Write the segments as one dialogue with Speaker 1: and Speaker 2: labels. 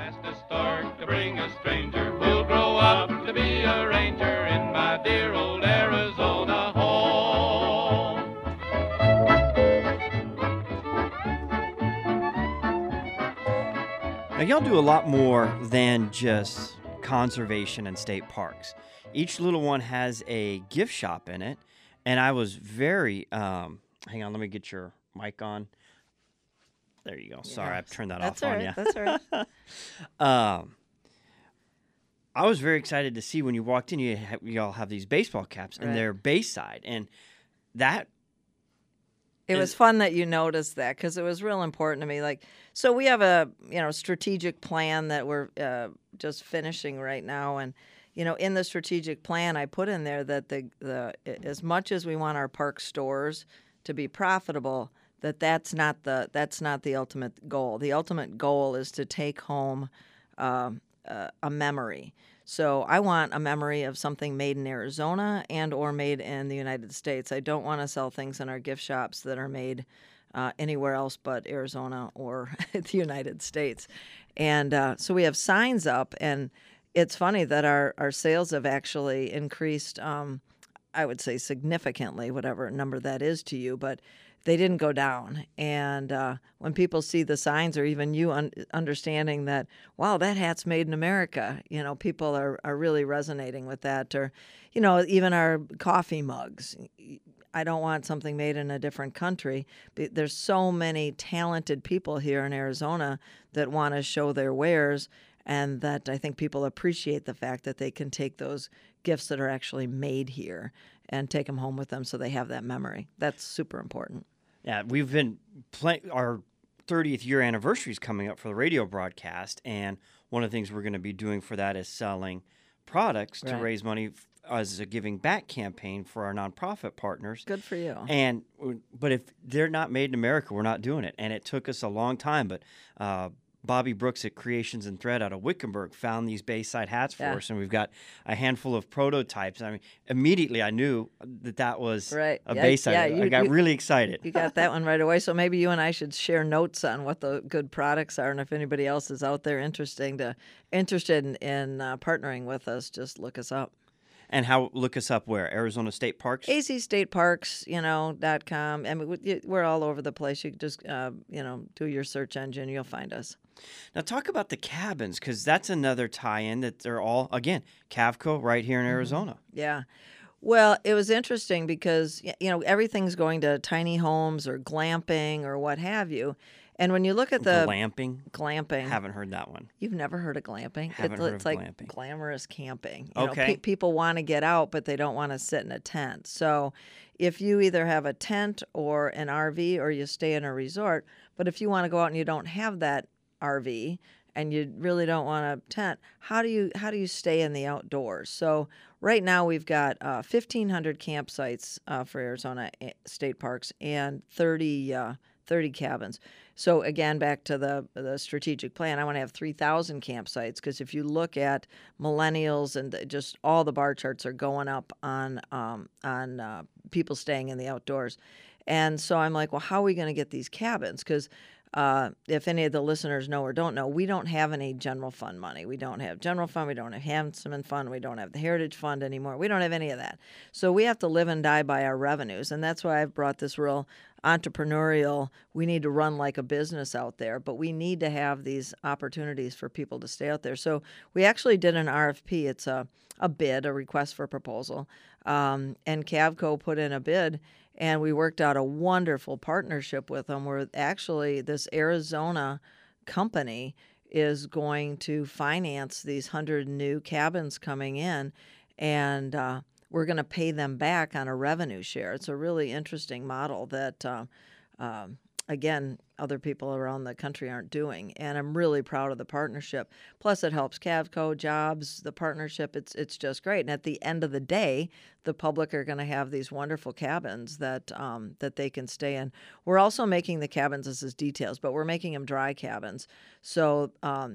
Speaker 1: has to start to bring a stranger who'll grow up to be a ranger in my dear old Arizona home.
Speaker 2: Now, y'all do a lot more than just conservation and state parks. Each little one has a gift shop in it, and I was very, hang on, let me get your mic on. There you go. Sorry,
Speaker 3: Yeah.
Speaker 2: I've turned that
Speaker 3: That's
Speaker 2: off
Speaker 3: all
Speaker 2: on
Speaker 3: right.
Speaker 2: you.
Speaker 3: That's all right.
Speaker 2: I was very excited to see when you walked in, y'all have these baseball caps, and
Speaker 3: Right.
Speaker 2: they're Bayside, and that
Speaker 3: It was fun that you noticed that because it was real important to me. Like, so we have a strategic plan that we're just finishing right now, and in the strategic plan, I put in there that the as much as we want our park stores to be profitable, that's not the ultimate goal. The ultimate goal is to take home a memory. So I want a memory of something made in Arizona and or made in the United States. I don't want to sell things in our gift shops that are made anywhere else but Arizona or the United States. And so we have signs up, and it's funny that our sales have actually increased, I would say significantly, whatever number that is to you, but they didn't go down. And when people see the signs, or even you understanding that, wow, that hat's made in America, people are really resonating with that. Or, even our coffee mugs. I don't want something made in a different country. There's so many talented people here in Arizona that want to show their wares, and that I think people appreciate the fact that they can take those gifts that are actually made here and take them home with them so they have that memory. That's super important.
Speaker 2: Yeah, we've been our 30th year anniversary is coming up for the radio broadcast, and one of the things we're going to be doing for that is selling products to
Speaker 3: Right.
Speaker 2: raise money as a giving back campaign for our nonprofit partners.
Speaker 3: Good for you.
Speaker 2: But if they're not made in America, we're not doing it, and it took us a long time. But Bobby Brooks at Creations and Thread out of Wickenburg found these Bayside hats for us, and we've got a handful of prototypes. I mean, immediately I knew that was
Speaker 3: Right.
Speaker 2: a
Speaker 3: Yeah,
Speaker 2: Bayside.
Speaker 3: yeah,
Speaker 2: I got really excited.
Speaker 3: You got that one right away. So maybe you and I should share notes on what the good products are, and if anybody else is out there interested in partnering with us, just look us up.
Speaker 2: And look us up where? Arizona State Parks?
Speaker 3: azstateparks.com. I mean, we're all over the place. You can just, do your search engine. You'll find us.
Speaker 2: Now talk about the cabins, because that's another tie-in that they're all, again, Cavco right here in Arizona.
Speaker 3: Yeah. Well, it was interesting because, everything's going to tiny homes or glamping or what have you. And when you look at the glamping,
Speaker 2: Haven't heard that one.
Speaker 3: You've never heard of glamping?
Speaker 2: Haven't heard
Speaker 3: it's
Speaker 2: of
Speaker 3: like
Speaker 2: glamping.
Speaker 3: glamorous camping.
Speaker 2: Okay.
Speaker 3: People want to get out, but they don't want to sit in a tent. So if you either have a tent or an RV, or you stay in a resort, but if you want to go out and you don't have that RV and you really don't want a tent, how do you stay in the outdoors? So right now we've got 1,500 campsites for Arizona State Parks and 30 cabins. So again, back to the strategic plan, I want to have 3,000 campsites, because if you look at millennials and just all the bar charts are going up on people staying in the outdoors. And so I'm like, well, how are we going to get these cabins? Because if any of the listeners know or don't know, we don't have any general fund money. We don't have general fund. We don't have Hanselman Fund. We don't have the Heritage Fund anymore. We don't have any of that. So we have to live and die by our revenues. And that's why I've brought this real entrepreneurial, we need to run like a business out there, but we need to have these opportunities for people to stay out there. So we actually did an RFP. It's a bid, a request for proposal. And Cavco put in a bid, and we worked out a wonderful partnership with them, where actually this Arizona company is going to finance these 100 new cabins coming in, and we're going to pay them back on a revenue share. It's a really interesting model that, again, other people around the country aren't doing, and I'm really proud of the partnership. Plus, it helps Cavco jobs. The partnership, it's just great. And at the end of the day, the public are going to have these wonderful cabins that they can stay in. We're also making the cabins, this is details, but we're making them dry cabins. So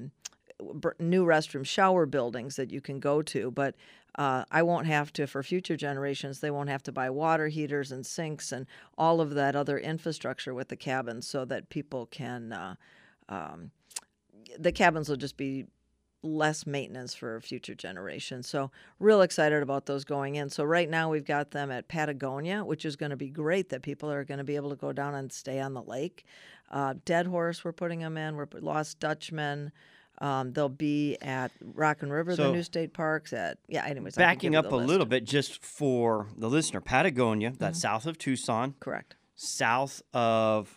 Speaker 3: new restroom shower buildings that you can go to, but I won't have to, for future generations, they won't have to buy water heaters and sinks and all of that other infrastructure with the cabins, so that people can the cabins will just be less maintenance for future generations. So real excited about those going in. So right now we've got them at Patagonia, which is going to be great that people are going to be able to go down and stay on the lake. Dead Horse, we're putting them in. We're Lost Dutchman. They'll be at Rock and River,
Speaker 2: So,
Speaker 3: the new state parks. Anyways, I can
Speaker 2: Backing
Speaker 3: give you
Speaker 2: up
Speaker 3: the
Speaker 2: a
Speaker 3: list.
Speaker 2: little bit, just for the listener, Patagonia, that's south of Tucson,
Speaker 3: Correct.
Speaker 2: south of,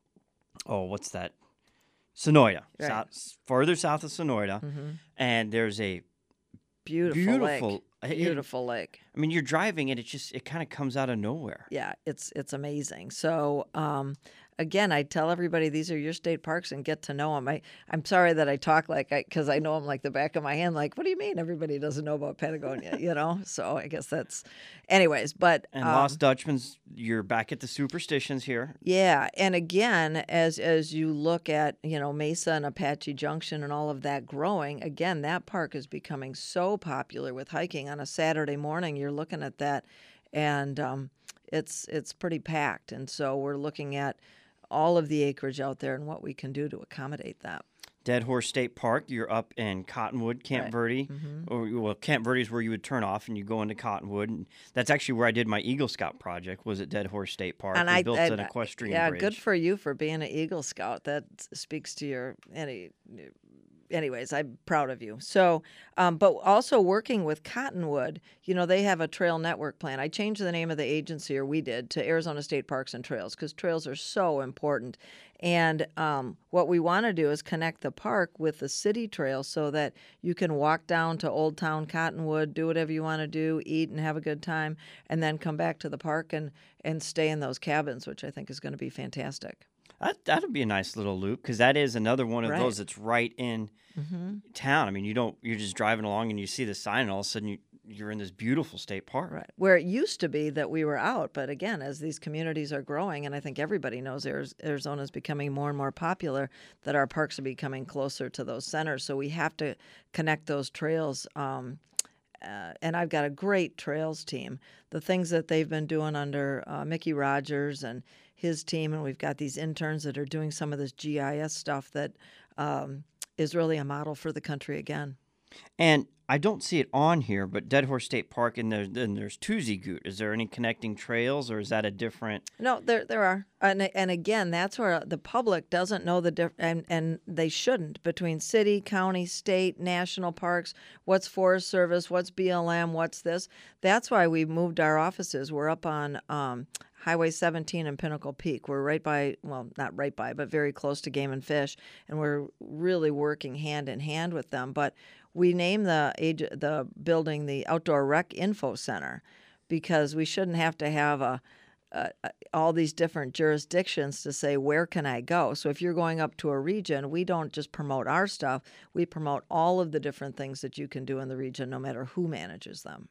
Speaker 2: what's that? Sonoyta,
Speaker 3: Right.
Speaker 2: further south of Sonoyta, and there's a
Speaker 3: Beautiful lake.
Speaker 2: it-
Speaker 3: Beautiful lake.
Speaker 2: I mean, you're driving and it kind of comes out of nowhere.
Speaker 3: Yeah, it's amazing. So again, I tell everybody these are your state parks and get to know them. I'm sorry that I talk because I know them like the back of my hand. Like, what do you mean everybody doesn't know about Patagonia? So I guess that's, anyways. But
Speaker 2: And Lost Dutchman's, you're back at the superstitions here.
Speaker 3: yeah, and again, as you look at Mesa and Apache Junction and all of that growing, again, that park is becoming so popular with hiking. On a Saturday morning, you're looking at that, and it's pretty packed. And so we're looking at all of the acreage out there and what we can do to accommodate that.
Speaker 2: Dead Horse State Park, you're up in Cottonwood, Camp
Speaker 3: Right.
Speaker 2: Verde. Camp Verde is where you would turn off and you go into Cottonwood. And that's actually where I did my Eagle Scout project, was at Dead Horse State Park.
Speaker 3: And
Speaker 2: We built an equestrian bridge.
Speaker 3: good for you for being an Eagle Scout. That speaks to your anyways, I'm proud of you. So, but also working with Cottonwood, they have a trail network plan. I changed the name of the agency, or we did, to Arizona State Parks and Trails, because trails are so important. And what we want to do is connect the park with the city trail so that you can walk down to Old Town Cottonwood, do whatever you want to do, eat and have a good time, and then come back to the park and stay in those cabins, which I think is going to be fantastic.
Speaker 2: That'd be a nice little loop, because that is another one of
Speaker 3: Right.
Speaker 2: those that's right in town. I mean, you're just driving along and you see the sign, and all of a sudden you're in this beautiful state park.
Speaker 3: Right. Where it used to be that we were out, but again, as these communities are growing, and I think everybody knows Arizona is becoming more and more popular, that our parks are becoming closer to those centers. So we have to connect those trails. And I've got a great trails team. The things that they've been doing under Mickey Rogers and his team, and we've got these interns that are doing some of this GIS stuff that is really a model for the country again.
Speaker 2: And I don't see it on here, but Dead Horse State Park, and there's Tuesday Goot. Is there any connecting trails, or is that a different?
Speaker 3: No, there are, and again, that's where the public doesn't know the and they shouldn't, between city, county, state, national parks. What's Forest Service? What's BLM? What's this? That's why we moved our offices. We're up on Highway 17 and Pinnacle Peak. We're right by, well, not right by, but very close to Game and Fish, and we're really working hand in hand with them. But we named the building the Outdoor Rec Info Center, because we shouldn't have to have all these different jurisdictions to say, where can I go? So if you're going up to a region, we don't just promote our stuff. We promote all of the different things that you can do in the region, no matter who manages them.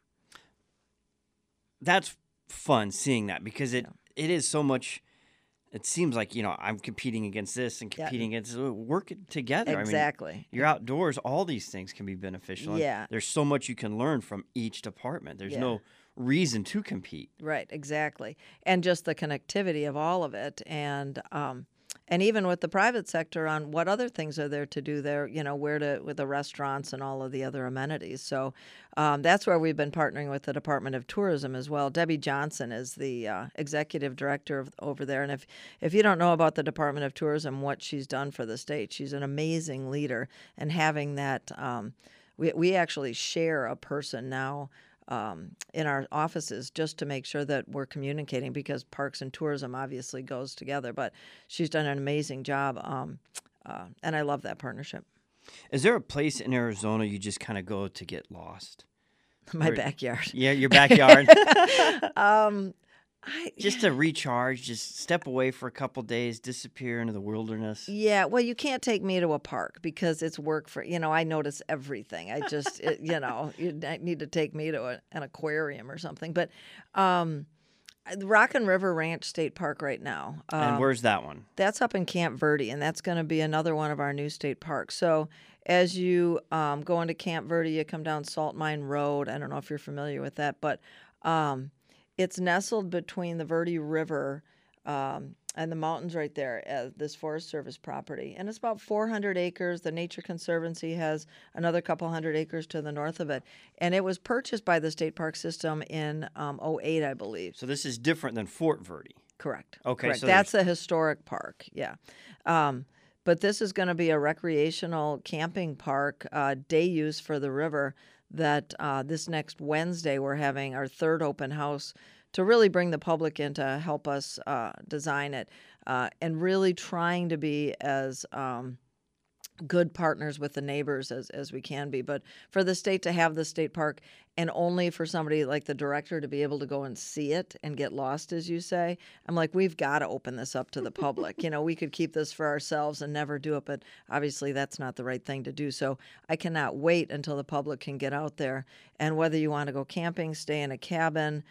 Speaker 2: That's fun seeing that, because it is so much. It seems like, I'm competing against this and competing against work together.
Speaker 3: Exactly.
Speaker 2: I mean, you're outdoors. All these things can be beneficial.
Speaker 3: Yeah.
Speaker 2: There's so much you can learn from each department. There's no reason to compete.
Speaker 3: Right, exactly. And just the connectivity of all of it. And even with the private sector on what other things are there to do there, with the restaurants and all of the other amenities. So that's where we've been partnering with the Department of Tourism as well. Debbie Johnson is the executive director over there. And if you don't know about the Department of Tourism, what she's done for the state, she's an amazing leader. And having that, we actually share a person now in our offices, just to make sure that we're communicating, because parks and tourism obviously goes together. But she's done an amazing job, and I love that partnership.
Speaker 2: Is there a place in Arizona you just kind of go to get lost?
Speaker 3: My backyard.
Speaker 2: Yeah, your backyard. Just to recharge, just step away for a couple days, disappear into the wilderness.
Speaker 3: Yeah, well, you can't take me to a park because it's work for, I notice everything. I just, you need to take me to an aquarium or something. But Rock and River Ranch State Park right now.
Speaker 2: And where's that one?
Speaker 3: That's up in Camp Verde, and that's going to be another one of our new state parks. So as you go into Camp Verde, you come down Salt Mine Road. I don't know if you're familiar with that, but it's nestled between the Verde River and the mountains right there, this Forest Service property. And it's about 400 acres. The Nature Conservancy has another couple hundred acres to the north of it. And it was purchased by the state park system in '08, I believe.
Speaker 2: So this is different than Fort Verde.
Speaker 3: Correct.
Speaker 2: Okay,
Speaker 3: Correct.
Speaker 2: so
Speaker 3: That's a historic park, yeah. But this is going to be a recreational camping park, day use for the river, that this next Wednesday we're having our third open house to really bring the public in to help us design it, and really trying to be as good partners with the neighbors as we can be. But for the state to have the state park, and only for somebody like the director to be able to go and see it and get lost, as you say, I'm like, we've got to open this up to the public. We could keep this for ourselves and never do it, but obviously that's not the right thing to do. So I cannot wait until the public can get out there. And whether you want to go camping, stay in a cabin,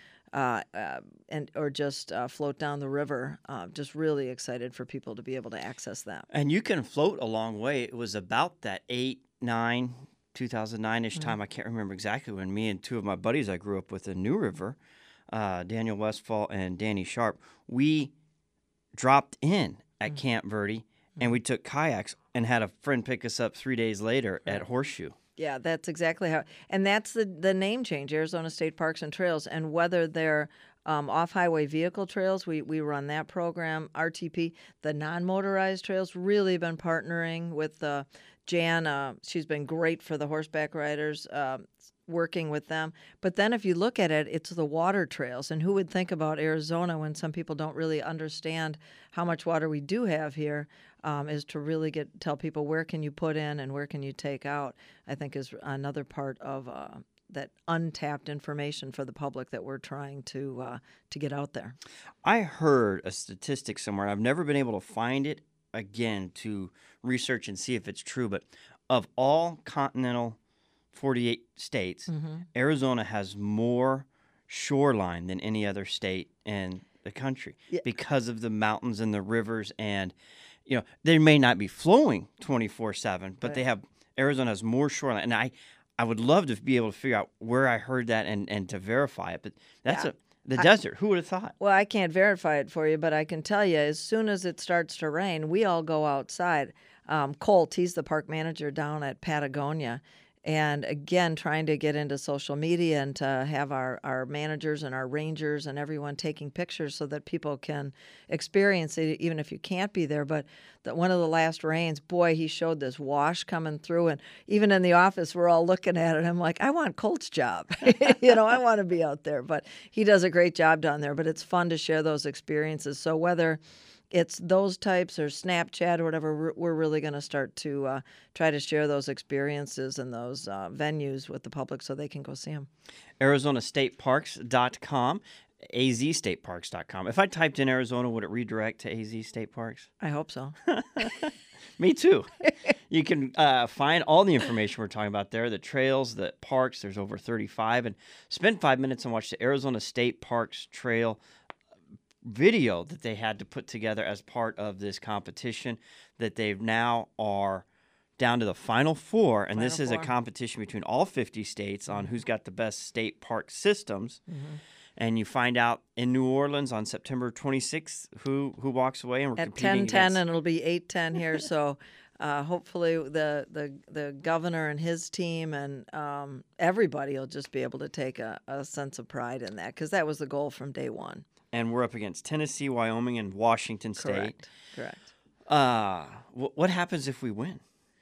Speaker 3: or just float down the river. Just really excited for people to be able to access that.
Speaker 2: And you can float a long way. It was about that 2009-ish time. I can't remember exactly when me and two of my buddies I grew up with in New River, Daniel Westfall and Danny Sharp, we dropped in at Camp Verde and we took kayaks and had a friend pick us up 3 days later at Horseshoe.
Speaker 3: Yeah, that's exactly how, and that's the name change, Arizona State Parks and Trails, and whether they're off-highway vehicle trails, we run that program, RTP, the non-motorized trails, really been partnering with Jan. She's been great for the horseback riders, working with them. But then if you look at it, it's the water trails, and who would think about Arizona when some people don't really understand how much water we do have here, is to really tell people where can you put in and where can you take out, I think is another part of that untapped information for the public that we're trying to get out there.
Speaker 2: I heard a statistic somewhere, and I've never been able to find it again to research and see if it's true, but of all continental 48 states, Arizona has more shoreline than any other state in the country because of the mountains and the rivers, and they may not be flowing 24/7, but Arizona has more shoreline, and I would love to be able to figure out where I heard that and to verify it, but that's the desert. Who would have thought?
Speaker 3: Well, I can't verify it for you, but I can tell you, as soon as it starts to rain, we all go outside. Colt, he's the park manager down at Patagonia, and again, trying to get into social media and to have our managers and our rangers and everyone taking pictures so that people can experience it, even if you can't be there. But one of the last rains, boy, he showed this wash coming through. And even in the office, we're all looking at it. I'm like, I want Colt's job. I want to be out there. But he does a great job down there. But it's fun to share those experiences. So whether it's those types or Snapchat or whatever, we're really going to start to try to share those experiences and those venues with the public so they can go see them.
Speaker 2: ArizonaStateParks.com, AZStateParks.com. If I typed in Arizona, would it redirect to AZ State Parks?
Speaker 3: I hope so.
Speaker 2: Me too. You can find all the information we're talking about there, the trails, the parks. There's over 35. And spend 5 minutes and watch the Arizona State Parks Trail video that they had to put together as part of this competition that they've now are down to the final four. And this is a competition between all 50 states on who's got the best state park systems. And you find out in New Orleans on September 26th who walks away, and we're
Speaker 3: at
Speaker 2: competing
Speaker 3: 10:10, and it'll be 8:10 here. So hopefully the governor and his team and everybody will just be able to take a sense of pride in that, because that was the goal from day one.
Speaker 2: And we're up against Tennessee, Wyoming, and Washington State.
Speaker 3: Correct.
Speaker 2: What happens if we win?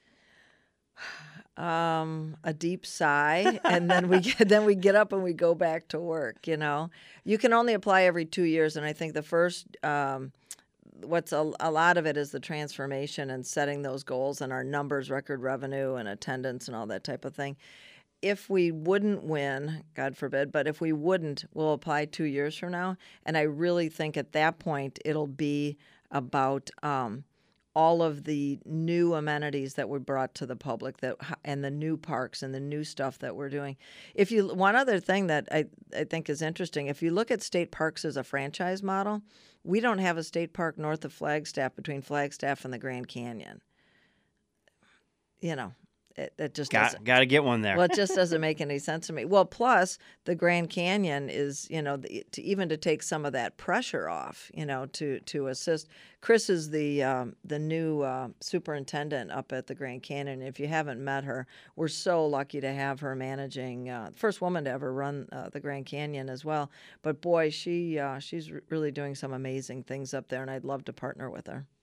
Speaker 3: A deep sigh, and then we get up and we go back to work. You can only apply every 2 years, and I think the first what's a lot of it is the transformation and setting those goals and our numbers, record revenue, and attendance, and all that type of thing. If we wouldn't win, God forbid, but if we wouldn't, we'll apply 2 years from now. And I really think at that point it'll be about all of the new amenities that we brought to the public, and the new parks and the new stuff that we're doing. One other thing that I think is interesting, if you look at state parks as a franchise model, we don't have a state park north of Flagstaff, between Flagstaff and the Grand Canyon. it just
Speaker 2: Got to get one there.
Speaker 3: well, it just doesn't make any sense to me. Well, plus the Grand Canyon is, to take some of that pressure off, to assist. Chris is the new superintendent up at the Grand Canyon. If you haven't met her, we're so lucky to have her managing, first woman to ever run the Grand Canyon as well. But boy, she's really doing some amazing things up there, and I'd love to partner with her.